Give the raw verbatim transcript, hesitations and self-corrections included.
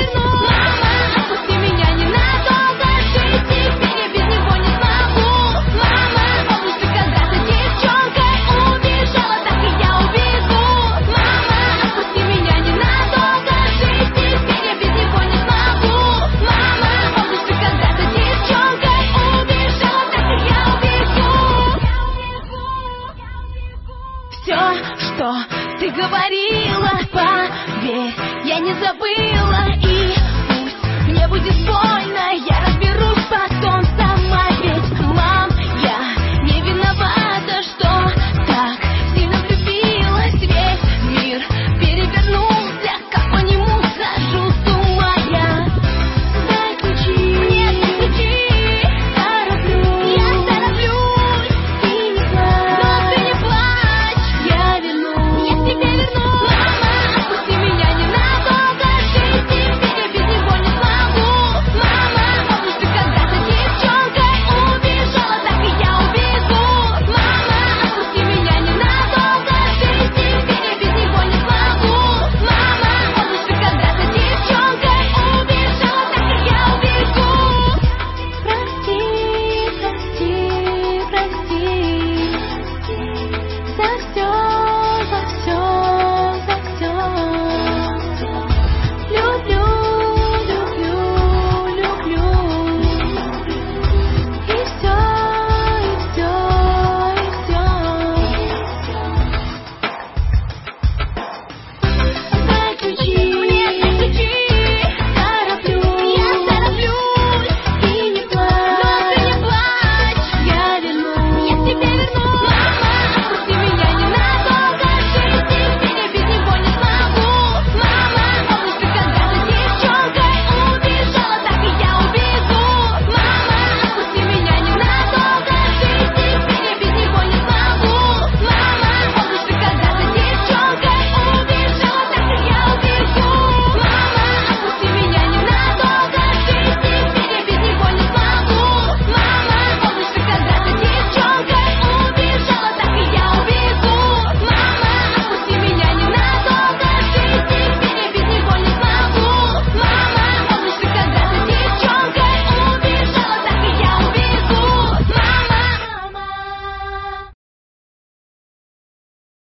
верну. Мама, отпусти меня ненадолго, жить теперь я без него не смогу. Мама, помнишь ты когда-то девчонкой убежала, так и я убегу. Мама, отпусти меня ненадолго, жить теперь я без него не смогу. Мама, помнишь ты когда-то девчонкой убежала, так и я убегу. Все, что ты говорила, поверь, я не забыла. И пусть мне будет больно, я